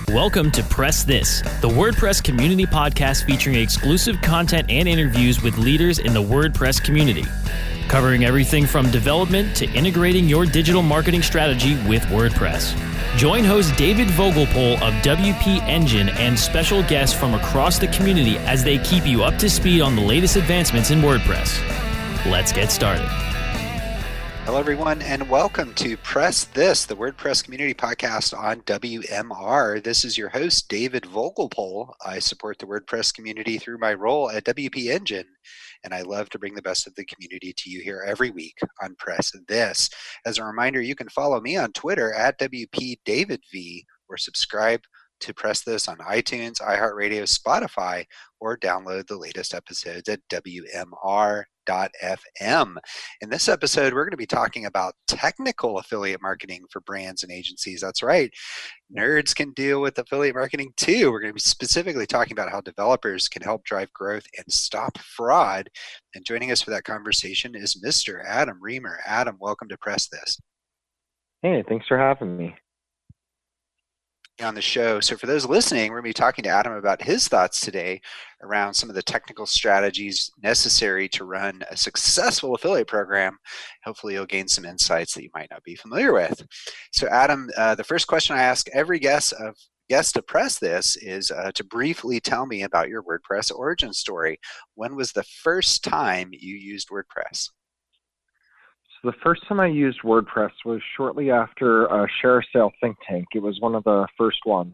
Welcome to Press This, the WordPress community podcast featuring exclusive content and interviews with leaders in the WordPress community, covering everything from development to integrating your digital marketing strategy with WordPress. Join host David Vogelpohl of WP Engine and special guests from across the community as they keep you up to speed on the latest advancements in WordPress. Let's get started. Hello, everyone, and welcome to Press This, the WordPress community podcast on WMR. This is your host, David Vogelpohl. I support the WordPress community through my role at WP Engine, and I love to bring the best of the community to you here every week on Press This. As a reminder, you can follow me on Twitter at WPDavidV or subscribe to Press This on iTunes, iHeartRadio, Spotify, or download the latest episodes at WMR.fm. In this episode, we're going to be talking about technical affiliate marketing for brands and agencies. That's right. Nerds can deal with affiliate marketing too. We're going to be specifically talking about how developers can help drive growth and stop fraud. And joining us for that conversation is Mr. Adam Reamer. Adam, welcome to Press This. Hey, thanks for having me on the show. So for those listening, we're going to be talking to Adam about his thoughts today around some of the technical strategies necessary to run a successful affiliate program. Hopefully you'll gain some insights that you might not be familiar with. So Adam, the first question I ask every guest to Press This is to briefly tell me about your WordPress origin story. When was the first time you used WordPress? So the first time I used WordPress was shortly after ShareASale Think Tank. It was one of the first ones.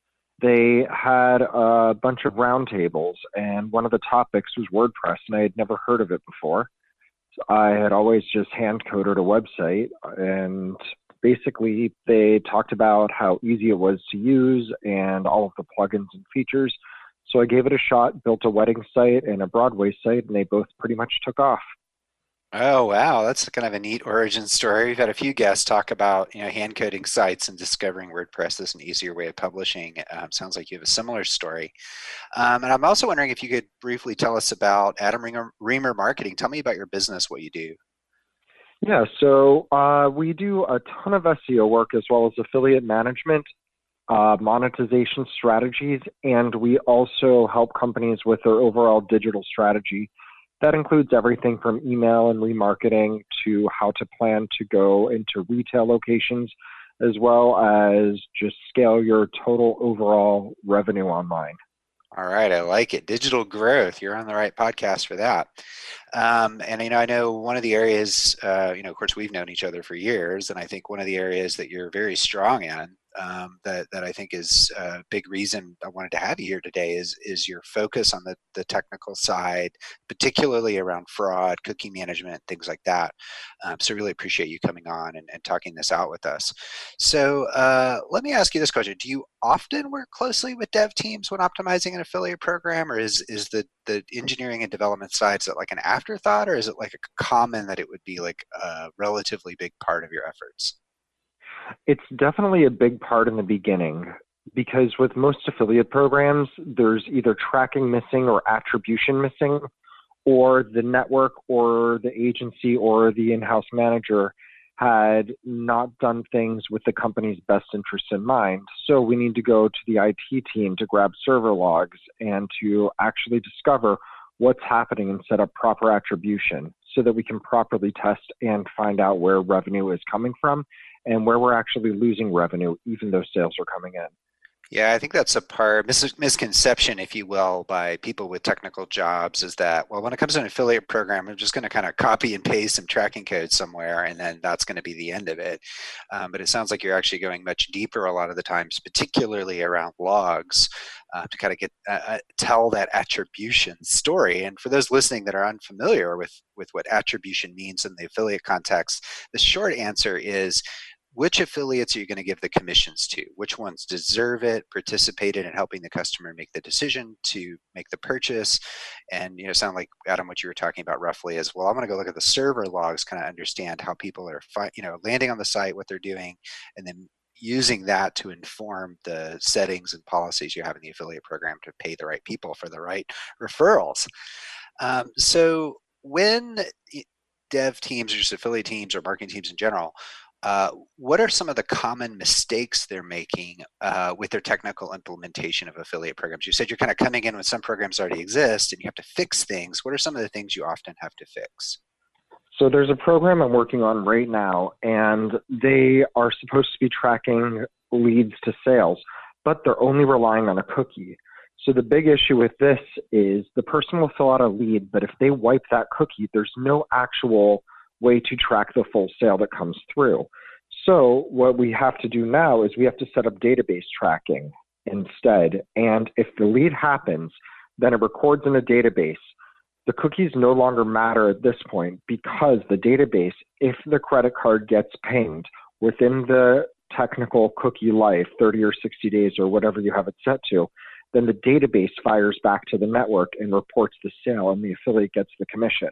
They had a bunch of roundtables, and one of the topics was WordPress, and I had never heard of it before. So I had always just hand-coded a website, and basically they talked about how easy it was to use and all of the plugins and features. So I gave it a shot, built a wedding site and a Broadway site, and they both pretty much took off. Oh, wow. That's kind of a neat origin story. We've had a few guests talk about, hand coding sites and discovering WordPress as an easier way of publishing. Sounds like you have a similar story. And I'm also wondering if you could briefly tell us about Adam Reamer Marketing. Tell me about your business, what you do. Yeah, so we do a ton of SEO work as well as affiliate management, monetization strategies, and we also help companies with their overall digital strategy. That includes everything from email and remarketing to how to plan to go into retail locations, as well as just scale your total overall revenue online. All right, I like it. Digital growth. You're on the right podcast for that. And I know one of the areas, of course, we've known each other for years, and I think one of the areas that you're very strong in, that I think is a big reason I wanted to have you here today is your focus on the technical side, particularly around fraud, cookie management, things like that. So really appreciate you coming on and talking this out with us. So let me ask you this question. Do you often work closely with dev teams when optimizing an affiliate program, or is the engineering and development side, is it like an afterthought, or is it like a common that it would be like a relatively big part of your efforts? It's definitely a big part in the beginning, because with most affiliate programs, there's either tracking missing or attribution missing, or the network or the agency or the in-house manager had not done things with the company's best interests in mind. So we need to go to the IT team to grab server logs and to actually discover what's happening and set up proper attribution so that we can properly test and find out where revenue is coming from and where we're actually losing revenue, even though sales are coming in. Yeah, I think that's a misconception, if you will, by people with technical jobs is that, well, when it comes to an affiliate program, I'm just going to kind of copy and paste some tracking code somewhere, and then that's going to be the end of it. But it sounds like you're actually going much deeper a lot of the times, particularly around logs, to kind of get tell that attribution story. And for those listening that are unfamiliar with what attribution means in the affiliate context, the short answer is, which affiliates are you going to give the commissions to? Which ones deserve it, participated in helping the customer make the decision to make the purchase? And, sound like, Adam, what you were talking about roughly is, well, I'm going to go look at the server logs, kind of understand how people are, landing on the site, what they're doing, and then using that to inform the settings and policies you have in the affiliate program to pay the right people for the right referrals. So when dev teams or just affiliate teams or marketing teams in general what are some of the common mistakes they're making with their technical implementation of affiliate programs? You said you're kind of coming in when some programs already exist and you have to fix things. What are some of the things you often have to fix? So there's a program I'm working on right now, and they are supposed to be tracking leads to sales, but they're only relying on a cookie. So the big issue with this is the person will fill out a lead, but if they wipe that cookie, there's no actual way to track the full sale that comes through. So what we have to do now is we have to set up database tracking instead. And if the lead happens, then it records in a database. The cookies no longer matter at this point because the database, if the credit card gets pinged within the technical cookie life, 30 or 60 days or whatever you have it set to, then the database fires back to the network and reports the sale and the affiliate gets the commission.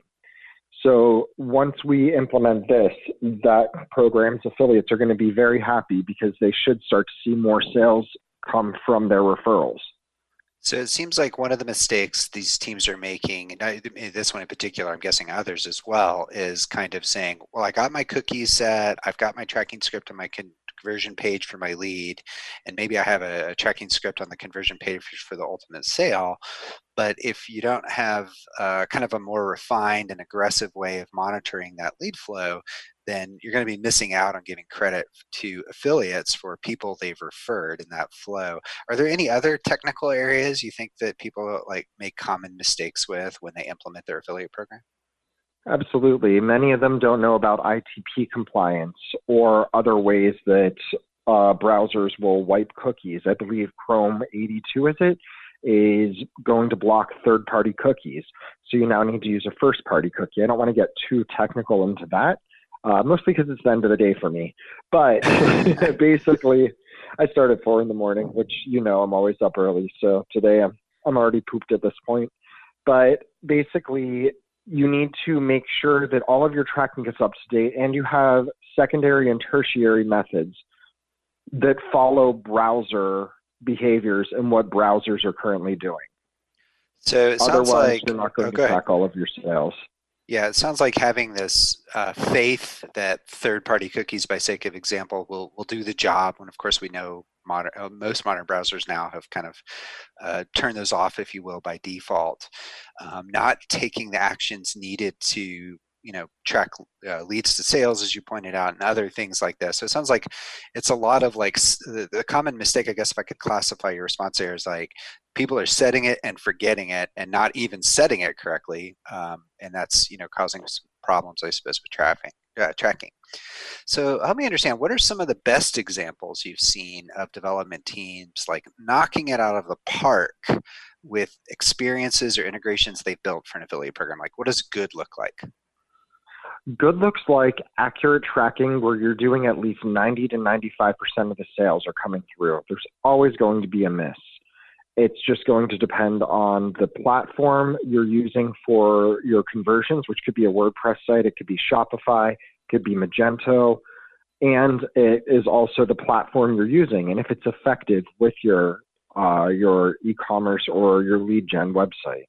So once we implement this, that program's affiliates are going to be very happy because they should start to see more sales come from their referrals. So it seems like one of the mistakes these teams are making, and this one in particular, I'm guessing others as well, is kind of saying, well, I got my cookies set, I've got my tracking script on my conversion page for my lead, and maybe I have a tracking script on the conversion page for the ultimate sale. But if you don't have kind of a more refined and aggressive way of monitoring that lead flow, then you're going to be missing out on giving credit to affiliates for people they've referred in that flow. Are there any other technical areas you think that people like make common mistakes with when they implement their affiliate program? Absolutely. Many of them don't know about ITP compliance or other ways that browsers will wipe cookies. I believe Chrome 82 is going to block third-party cookies. So you now need to use a first-party cookie. I don't want to get too technical into that, mostly because it's the end of the day for me. But basically, I start at 4 a.m, which, you know, I'm always up early. So today I'm already pooped at this point. But basically, you need to make sure that all of your tracking is up to date and you have secondary and tertiary methods that follow browser behaviors and what browsers are currently doing. So it sounds Otherwise, like you're not going to track all of your sales. Yeah, it sounds like having this faith that third-party cookies, by sake of example, will do the job. When of course we know most modern browsers now have kind of turned those off, if you will, by default. Not taking the actions needed to track leads to sales, as you pointed out, and other things like this. So it sounds like it's a lot of like the common mistake, I guess, if I could classify your response there, is like people are setting it and forgetting it and not even setting it correctly. And that's, causing some problems, I suppose, with tracking. So help me understand, what are some of the best examples you've seen of development teams like knocking it out of the park with experiences or integrations they've built for an affiliate program? Like, what does good look like? Good looks like accurate tracking where you're doing at least 90 to 95% of the sales are coming through. There's always going to be a miss. It's just going to depend on the platform you're using for your conversions, which could be a WordPress site, it could be Shopify, it could be Magento, and it is also the platform you're using and if it's effective with your e-commerce or your lead gen website.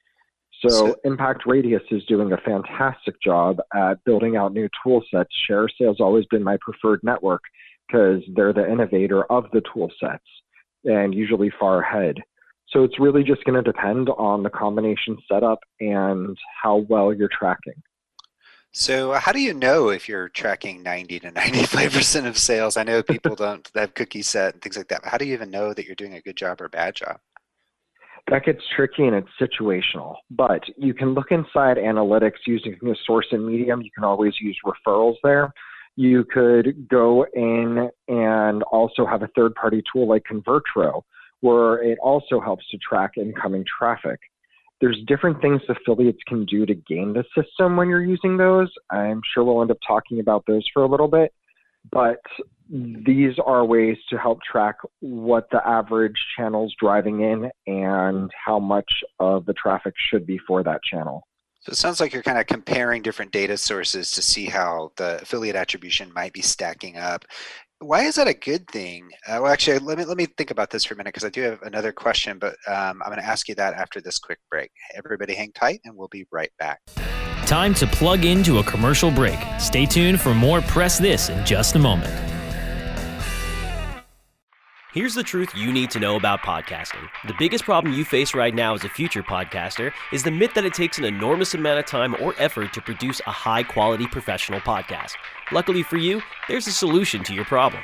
So Impact Radius is doing a fantastic job at building out new tool sets. ShareSale has always been my preferred network because they're the innovator of the tool sets and usually far ahead. So it's really just going to depend on the combination setup and how well you're tracking. So how do you know if you're tracking 90 to 95% of sales? I know people don't have cookies set and things like that, but how do you even know that you're doing a good job or a bad job? That gets tricky and it's situational, but you can look inside analytics using a source and medium. You can always use referrals there. You could go in and also have a third-party tool like Convertro, where it also helps to track incoming traffic. There's different things affiliates can do to game the system when you're using those. I'm sure we'll end up talking about those for a little bit, but these are ways to help track what the average channel's driving in and how much of the traffic should be for that channel. So it sounds like you're kind of comparing different data sources to see how the affiliate attribution might be stacking up. Why is that a good thing? Well, actually, let me think about this for a minute because I do have another question, but I'm going to ask you that after this quick break. Everybody hang tight and we'll be right back. Time to plug into a commercial break. Stay tuned for more Press This in just a moment. Here's the truth you need to know about podcasting. The biggest problem you face right now as a future podcaster is the myth that it takes an enormous amount of time or effort to produce a high-quality professional podcast. Luckily for you, there's a solution to your problem.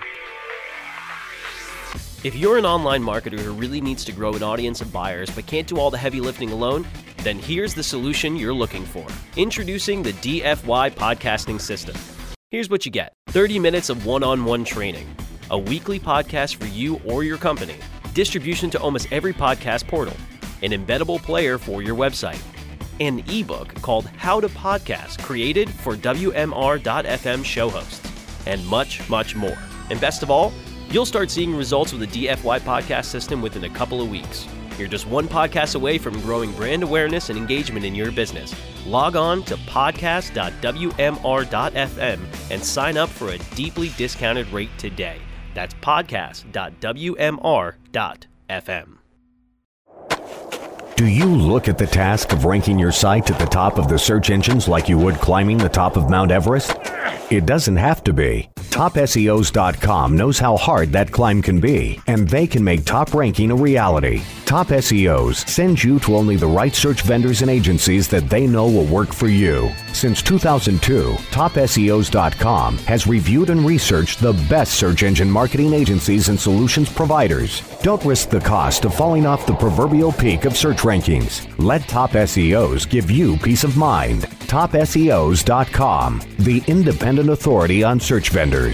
If you're an online marketer who really needs to grow an audience of buyers but can't do all the heavy lifting alone, then here's the solution you're looking for. Introducing the DFY Podcasting System. Here's what you get. 30 minutes of one-on-one training. A weekly podcast for you or your company, distribution to almost every podcast portal, an embeddable player for your website, an ebook called How to Podcast created for WMR.FM show hosts, and much, much more. And best of all, you'll start seeing results with the DFY podcast system within a couple of weeks. You're just one podcast away from growing brand awareness and engagement in your business. Log on to podcast.wmr.fm and sign up for a deeply discounted rate today. That's podcast.wmr.fm. Do you look at the task of ranking your site at the top of the search engines like you would climbing the top of Mount Everest? It doesn't have to be. TopSEOs.com knows how hard that climb can be, and they can make top ranking a reality. Top SEOs sends you to only the right search vendors and agencies that they know will work for you. Since 2002, TopSEOs.com has reviewed and researched the best search engine marketing agencies and solutions providers. Don't risk the cost of falling off the proverbial peak of search rankings. Let Top SEOs give you peace of mind. TopSEOs.com, the independent authority on search vendors.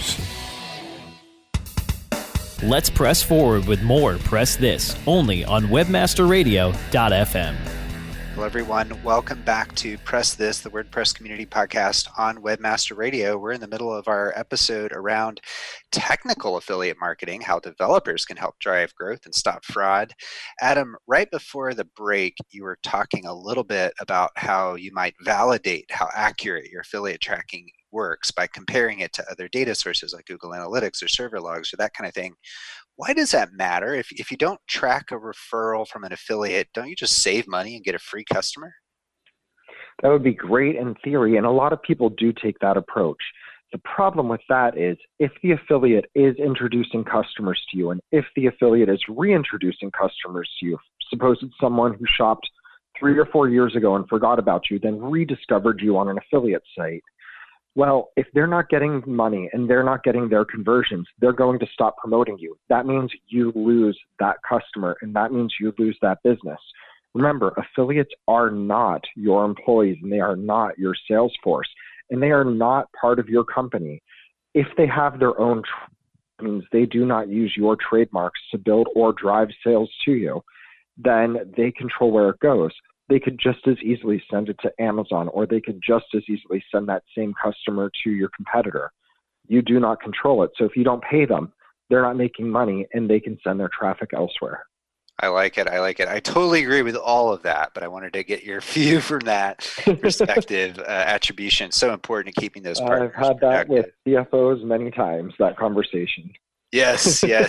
Let's press forward with more Press This, only on webmasterradio.fm. Hello, everyone. Welcome back to Press This, the WordPress community podcast on Webmaster Radio. We're in the middle of our episode around technical affiliate marketing, how developers can help drive growth and stop fraud. Adam, right before the break, you were talking a little bit about how you might validate how accurate your affiliate tracking works by comparing it to other data sources like Google Analytics or server logs or that kind of thing. Why does that matter? If you don't track a referral from an affiliate, don't you just save money and get a free customer? That would be great in theory, and a lot of people do take that approach. The problem with that is if the affiliate is introducing customers to you, and if the affiliate is reintroducing customers to you, suppose it's someone who shopped 3 or 4 years ago and forgot about you, then rediscovered you on an affiliate site. Well, if they're not getting money and they're not getting their conversions, they're going to stop promoting you. That means you lose that customer, and that means you lose that business. Remember, affiliates are not your employees, and they are not your sales force, and they are not part of your company. If they have their own, means they do not use your trademarks to build or drive sales to you, then they control where it goes. They could just as easily send it to Amazon, or they could just as easily send that same customer to your competitor. You do not control it. So if you don't pay them, they're not making money, and they can send their traffic elsewhere. I like it. I totally agree with all of that, but I wanted to get your view from that perspective. Attribution, so important to keeping those partners I've had that with CFOs many times, that conversation. Yes.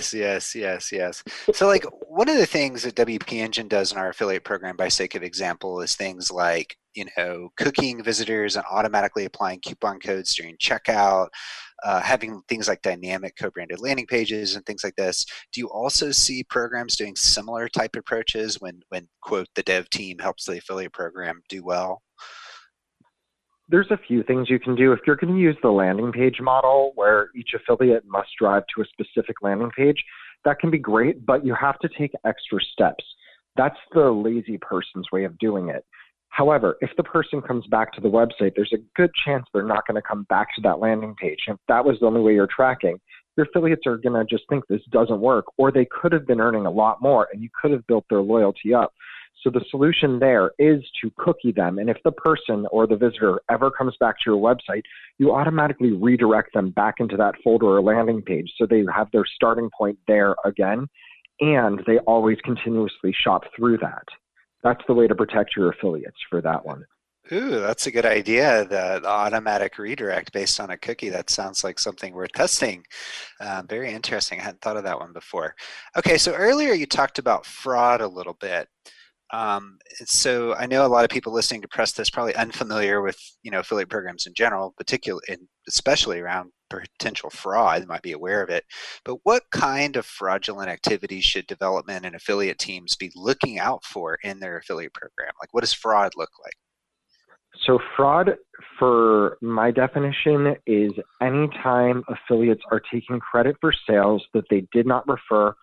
So like one of the things that WP Engine does in our affiliate program, by sake of example, is things like, cooking visitors and automatically applying coupon codes during checkout, having things like dynamic co-branded landing pages and things like this. Do you also see programs doing similar type approaches when quote, the dev team helps the affiliate program do well? There's a few things you can do. If you're going to use the landing page model where each affiliate must drive to a specific landing page, that can be great, but you have to take extra steps. That's the lazy person's way of doing it. However, if the person comes back to the website, there's a good chance they're not going to come back to that landing page. If that was the only way you're tracking, your affiliates are going to just think this doesn't work, or they could have been earning a lot more and you could have built their loyalty up. So the solution there is to cookie them. And if the person or the visitor ever comes back to your website, you automatically redirect them back into that folder or landing page so they have their starting point there again, and they always continuously shop through that. That's the way to protect your affiliates for that one. Ooh, that's a good idea. The automatic redirect based on a cookie. That sounds like something worth testing. Very interesting. I hadn't thought of that one before. Okay, so earlier you talked about fraud a little bit. So I know a lot of people listening to Press This probably unfamiliar with, affiliate programs in general, particularly and especially around potential fraud. They might be aware of it. But what kind of fraudulent activities should development and affiliate teams be looking out for in their affiliate program? Like, what does fraud look like? So fraud, for my definition, is any time affiliates are taking credit for sales that they did not refer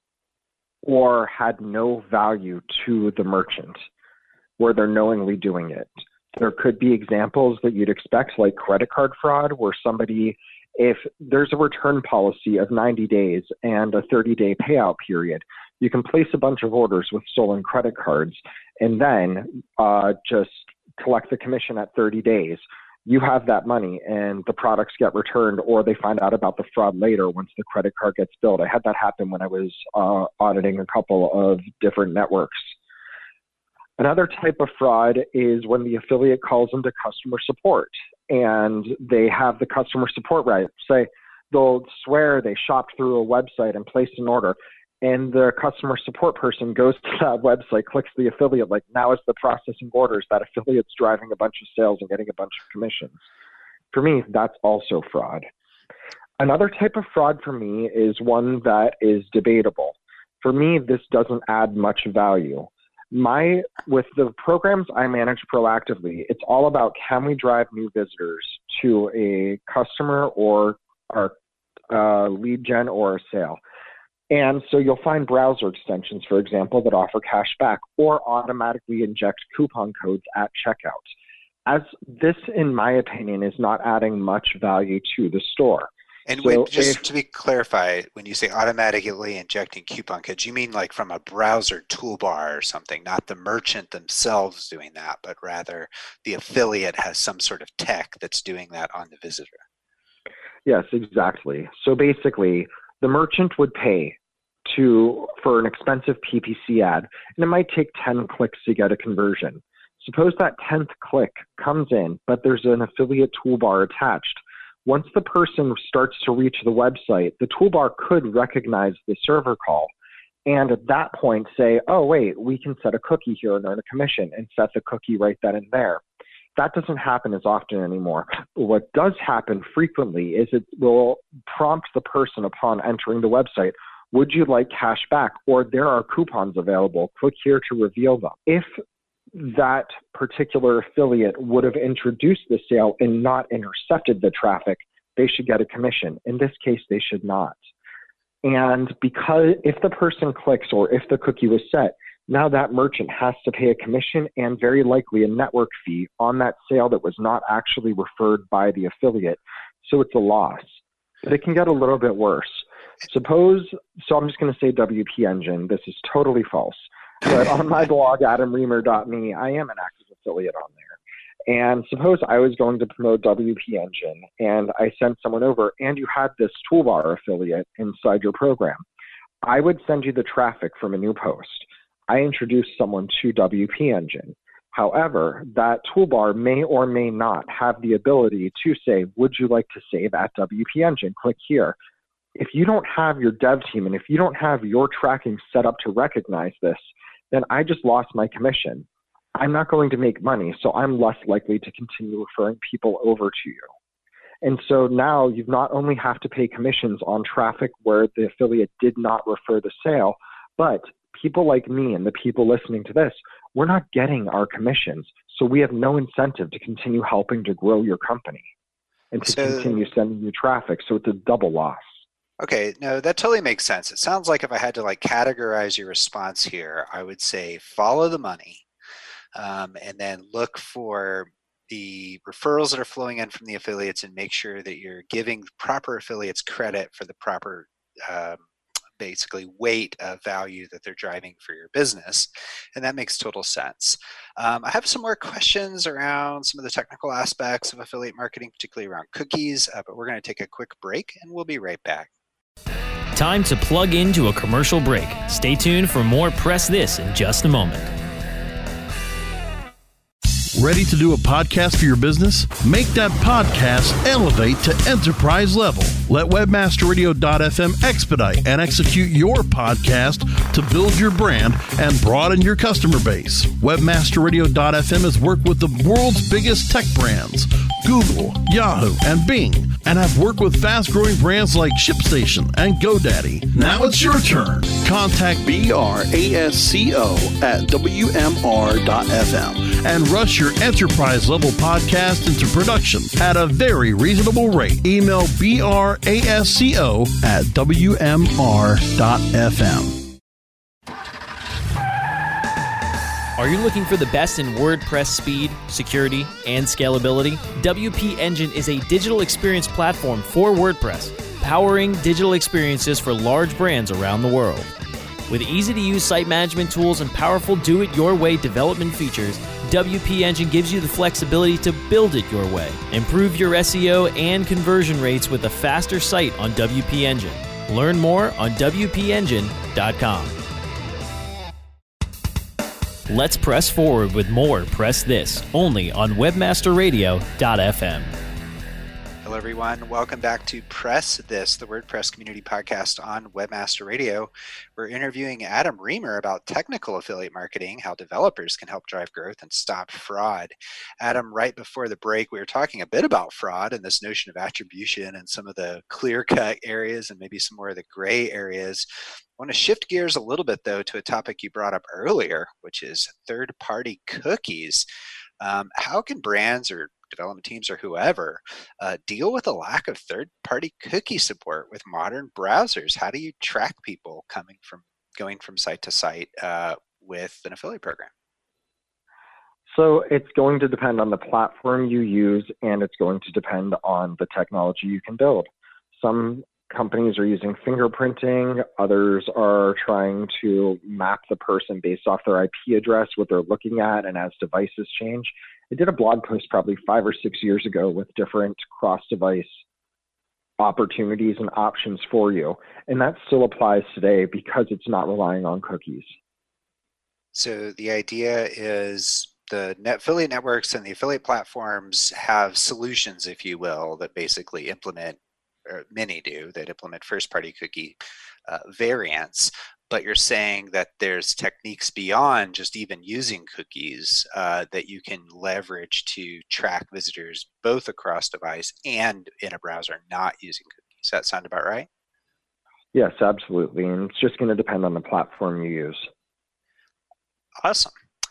or had no value to the merchant, where they're knowingly doing it. There could be examples that you'd expect, like credit card fraud, where somebody, if there's a return policy of 90 days and a 30-day payout period, you can place a bunch of orders with stolen credit cards and then just collect the commission at 30 days. You have that money and the products get returned, or they find out about the fraud later once the credit card gets billed. I had that happen when I was auditing a couple of different networks. Another type of fraud is when the affiliate calls into customer support and they have the customer support right. Say they'll swear they shopped through a website and placed an order, and the customer support person goes to that website, clicks the affiliate, like, now it's the processing orders. That affiliate's driving a bunch of sales and getting a bunch of commissions. For me, that's also fraud. Another type of fraud for me is one that is debatable. For me, this doesn't add much value. With the programs I manage proactively, it's all about, can we drive new visitors to a customer or our lead gen or a sale? And so you'll find browser extensions, for example, that offer cash back or automatically inject coupon codes at checkout. As this, in my opinion, is not adding much value to the store. And so to be clarified, when you say automatically injecting coupon codes, you mean like from a browser toolbar or something, not the merchant themselves doing that, but rather the affiliate has some sort of tech that's doing that on the visitor. Yes, exactly. So basically, the merchant would pay for an expensive PPC ad, and it might take 10 clicks to get a conversion. Suppose that 10th click comes in, but there's an affiliate toolbar attached. Once the person starts to reach the website, the toolbar could recognize the server call, and at that point say, oh, wait, we can set a cookie here and earn a commission, and set the cookie right then and there. That doesn't happen as often anymore. What does happen frequently is it will prompt the person upon entering the website, would you like cash back? Or there are coupons available. Click here to reveal them. If that particular affiliate would have introduced the sale and not intercepted the traffic, they should get a commission. In this case, they should not. And because if the person clicks or if the cookie was set, now that merchant has to pay a commission and very likely a network fee on that sale that was not actually referred by the affiliate. So it's a loss. But it can get a little bit worse. So I'm just going to say WP Engine. This is totally false. But on my blog, adamreamer.me, I am an active affiliate on there. And suppose I was going to promote WP Engine and I sent someone over and you had this toolbar affiliate inside your program. I would send you the traffic from a new post. I introduced someone to WP Engine. However, that toolbar may or may not have the ability to say, would you like to save at WP Engine? Click here. If you don't have your dev team and if you don't have your tracking set up to recognize this, then I just lost my commission. I'm not going to make money, so I'm less likely to continue referring people over to you. And so now you not only have to pay commissions on traffic where the affiliate did not refer the sale, but people like me and the people listening to this, we're not getting our commissions. So we have no incentive to continue helping to grow your company and to continue sending you traffic. So it's a double loss. Okay, no, that totally makes sense. It sounds like if I had to categorize your response here, I would say follow the money and then look for the referrals that are flowing in from the affiliates and make sure that you're giving proper affiliates credit for the proper basically weight of value that they're driving for your business. And that makes total sense. I have some more questions around some of the technical aspects of affiliate marketing, particularly around cookies, but we're going to take a quick break and we'll be right back. Time to plug into a commercial break. Stay tuned for more Press This in just a moment. Ready to do a podcast for your business? Make that podcast elevate to enterprise level. Let webmasterradio.fm expedite and execute your podcast to build your brand and broaden your customer base. Webmasterradio.fm has worked with the world's biggest tech brands, Google, Yahoo, and Bing, and have worked with fast-growing brands like ShipStation and GoDaddy. Now it's your turn. Contact BRASCO at WMR.FM and rush your enterprise-level podcast into production at a very reasonable rate. Email BRASCO at WMR.FM. Are you looking for the best in WordPress speed, security, and scalability? WP Engine is a digital experience platform for WordPress, powering digital experiences for large brands around the world. With easy-to-use site management tools and powerful do-it-your-way development features, WP Engine gives you the flexibility to build it your way. Improve your SEO and conversion rates with a faster site on WP Engine. Learn more on WPEngine.com. Let's press forward with more Press This, only on webmasterradio.fm. Hello, everyone. Welcome back to Press This, the WordPress community podcast on Webmaster Radio. We're interviewing Adam Reamer about technical affiliate marketing, how developers can help drive growth and stop fraud. Adam, right before the break, we were talking a bit about fraud and this notion of attribution and some of the clear-cut areas and maybe some more of the gray areas. I want to shift gears a little bit, though, to a topic you brought up earlier, which is third-party cookies. How can brands or development teams or whoever deal with a lack of third-party cookie support with modern browsers? How do you track people going from site to site with an affiliate program? So it's going to depend on the platform you use, and it's going to depend on the technology you can build. Some companies are using fingerprinting. Others are trying to map the person based off their IP address, what they're looking at, and as devices change. I did a blog post probably 5 or 6 years ago with different cross-device opportunities and options for you. And that still applies today because it's not relying on cookies. So the idea is the affiliate networks and the affiliate platforms have solutions, if you will, that basically implement, or many do, that implement first-party cookie variants. But you're saying that there's techniques beyond just even using cookies that you can leverage to track visitors both across device and in a browser not using cookies. Does that sound about right? Yes, absolutely. And it's just going to depend on the platform you use. Awesome.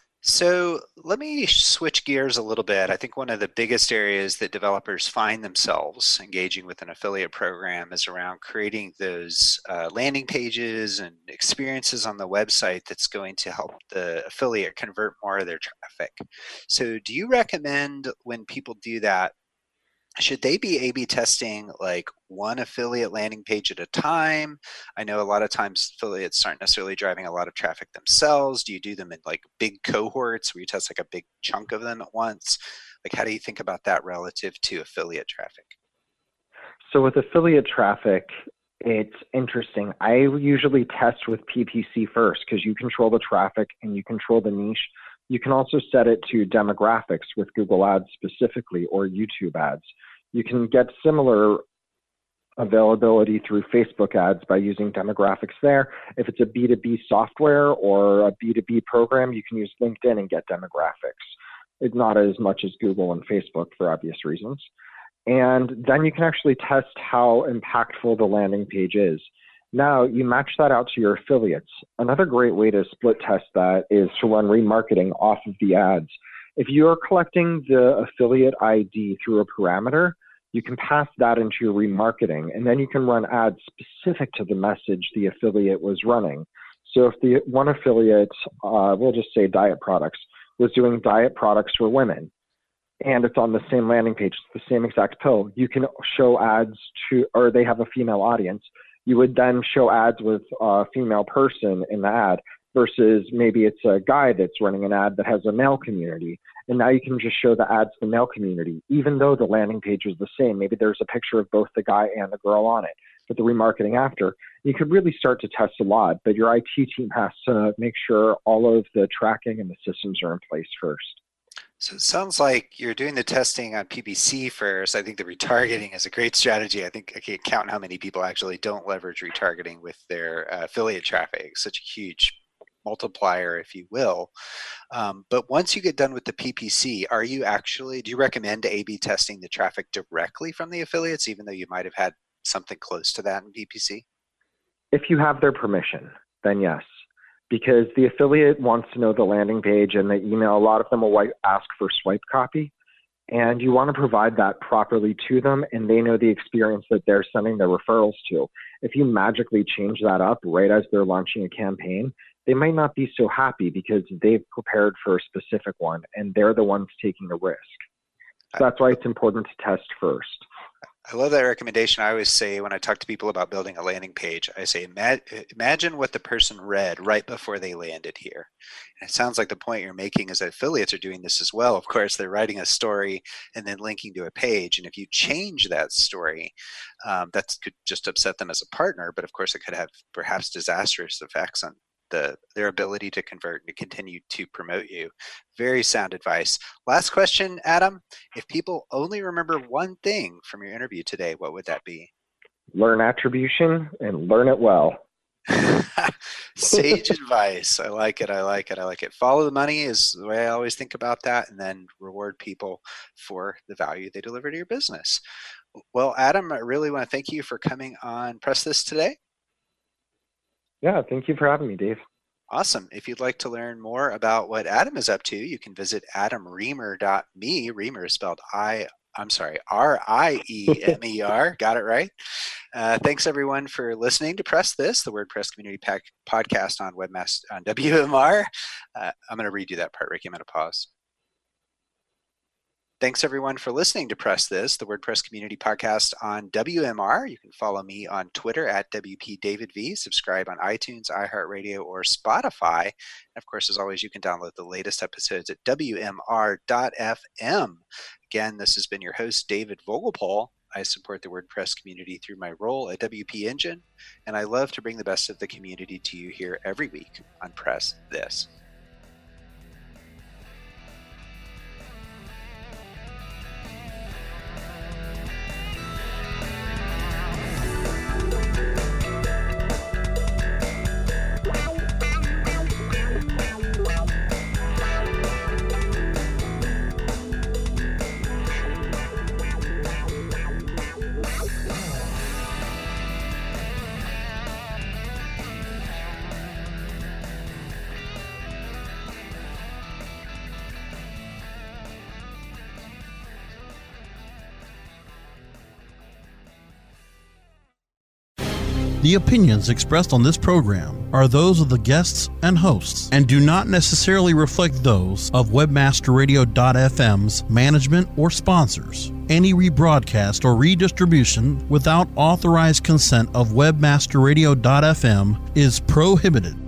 So let me switch gears a little bit. I think one of the biggest areas that developers find themselves engaging with an affiliate program is around creating those landing pages and experiences on the website that's going to help the affiliate convert more of their traffic. So do you recommend when people do that, should they be A/B testing like one affiliate landing page at a time? I know a lot of times affiliates aren't necessarily driving a lot of traffic themselves. Do you do them in like big cohorts where you test like a big chunk of them at once? Like, how do you think about that relative to affiliate traffic? So with affiliate traffic, it's interesting. I usually test with PPC first because you control the traffic and you control the niche. You can also set it to demographics with Google Ads specifically or YouTube ads. You can get similar availability through Facebook ads by using demographics there. If it's a B2B software or a B2B program, you can use LinkedIn and get demographics. It's not as much as Google and Facebook for obvious reasons. And then you can actually test how impactful the landing page is. Now, you match that out to your affiliates. Another great way to split test that is to run remarketing off of the ads. If you're collecting the affiliate ID through a parameter, you can pass that into your remarketing, and then you can run ads specific to the message the affiliate was running. So if the one affiliate, we'll just say diet products, was doing diet products for women, and it's on the same landing page, it's the same exact pill, you can show ads to, or they have a female audience, you would then show ads with a female person in the ad versus maybe it's a guy that's running an ad that has a male community. And now you can just show the ads to the male community, even though the landing page is the same. Maybe there's a picture of both the guy and the girl on it, but the remarketing after. You could really start to test a lot, but your IT team has to make sure all of the tracking and the systems are in place first. So it sounds like you're doing the testing on PPC first. I think the retargeting is a great strategy. I think I can't count how many people actually don't leverage retargeting with their affiliate traffic. It's such a huge multiplier, if you will. But once you get done with the PPC, do you recommend A/B testing the traffic directly from the affiliates, even though you might have had something close to that in PPC? If you have their permission, then yes. Because the affiliate wants to know the landing page and the email. A lot of them will ask for swipe copy, and you want to provide that properly to them, and they know the experience that they're sending their referrals to. If you magically change that up right as they're launching a campaign, they might not be so happy because they've prepared for a specific one, and they're the ones taking the risk. So that's why it's important to test first. I love that recommendation. I always say when I talk to people about building a landing page, I say, imagine what the person read right before they landed here. And it sounds like the point you're making is that affiliates are doing this as well. Of course, they're writing a story and then linking to a page. And if you change that story, that could just upset them as a partner. But of course, it could have perhaps disastrous effects on their ability to convert and to continue to promote you. Very sound advice. Last question, Adam. If people only remember one thing from your interview today, what would that be? Learn attribution and learn it well. Sage advice. I like it. I like it. I like it. Follow the money is the way I always think about that, and then reward people for the value they deliver to your business. Well, Adam, I really want to thank you for coming on Press This today. Yeah, thank you for having me, Dave. Awesome. If you'd like to learn more about what Adam is up to, you can visit adamriemer.me. Riemer is spelled R-I-E-M-E-R. Got it right. Thanks, everyone, for listening to Press This, the WordPress Community Podcast on Webmaster on WMR. I'm going to redo that part, Ricky. I'm going to pause. Thanks, everyone, for listening to Press This, the WordPress Community Podcast on WMR. You can follow me on Twitter at WPDavidV, subscribe on iTunes, iHeartRadio, or Spotify. And of course, as always, you can download the latest episodes at WMR.fm. Again, this has been your host, David Vogelpohl. I support the WordPress community through my role at WP Engine, and I love to bring the best of the community to you here every week on Press This. The opinions expressed on this program are those of the guests and hosts and do not necessarily reflect those of WebmasterRadio.fm's management or sponsors. Any rebroadcast or redistribution without authorized consent of WebmasterRadio.fm is prohibited.